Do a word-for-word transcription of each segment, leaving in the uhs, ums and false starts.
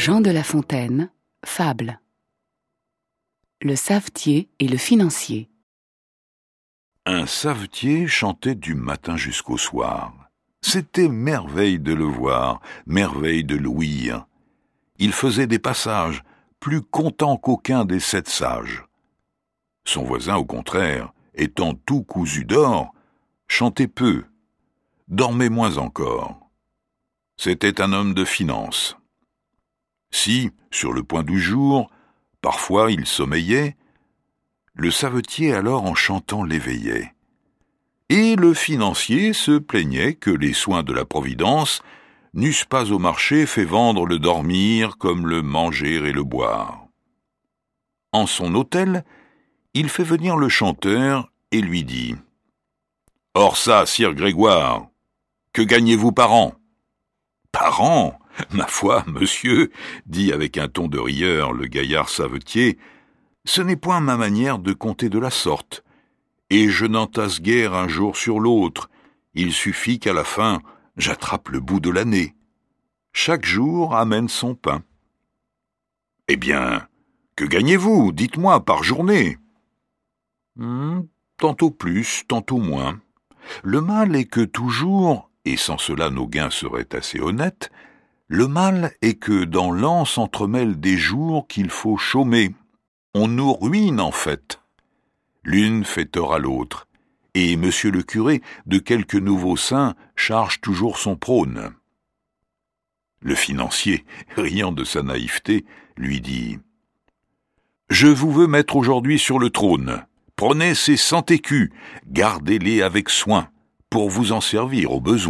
Jean de La Fontaine, fable. Le savetier et le financier. Un savetier chantait du matin jusqu'au soir. C'était merveille de le voir, merveille de l'ouïr. Il faisait des passages, plus content qu'aucun des sept sages. Son voisin, au contraire, étant tout cousu d'or, chantait peu, dormait moins encore. C'était un homme de finance. Si, sur le point du jour, parfois il sommeillait, le savetier alors en chantant l'éveillait. Et le financier se plaignait que les soins de la Providence n'eussent pas au marché fait vendre le dormir comme le manger et le boire. En son hôtel, il fait venir le chanteur et lui dit « Or ça, sire Grégoire, que gagnez-vous par an ?»« Par an ? Ma foi, monsieur, dit avec un ton de rieur le gaillard savetier, ce n'est point ma manière de compter de la sorte, et je n'entasse guère un jour sur l'autre, il suffit qu'à la fin, j'attrape le bout de l'année. Chaque jour amène son pain. Eh bien, que gagnez-vous, dites-moi, par journée ? Hmm, tantôt plus, tantôt moins. Le mal est que toujours, et sans cela nos gains seraient assez honnêtes, le mal est que dans l'an s'entremêlent des jours qu'il faut chômer. On nous ruine en fait. L'une fait tort à l'autre, et monsieur le curé, de quelques nouveaux saints, charge toujours son prône. Le financier, riant de sa naïveté, lui dit « Je vous veux mettre aujourd'hui sur le trône. Prenez ces cent écus, gardez-les avec soin, pour vous en servir au besoin. »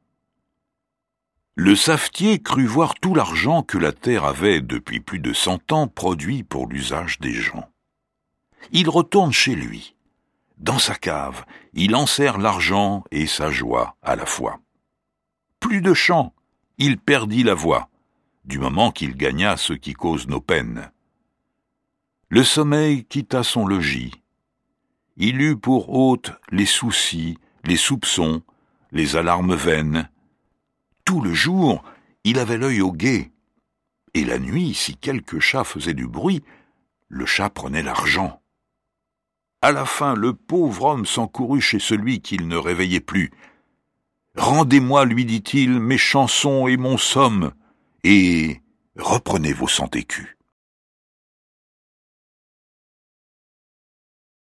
Le savetier crut voir tout l'argent que la terre avait depuis plus de cent ans produit pour l'usage des gens. Il retourne chez lui. Dans sa cave, il enserre l'argent et sa joie à la fois. Plus de chant, il perdit la voix, du moment qu'il gagna ce qui cause nos peines. Le sommeil quitta son logis. Il eut pour hôte les soucis, les soupçons, les alarmes vaines. Tout le jour, il avait l'œil au guet, et la nuit, si quelque chat faisait du bruit, le chat prenait l'argent. À la fin, le pauvre homme s'encourut chez celui qu'il ne réveillait plus. « Rendez-moi, lui dit-il, mes chansons et mon somme, et reprenez vos cent écus. »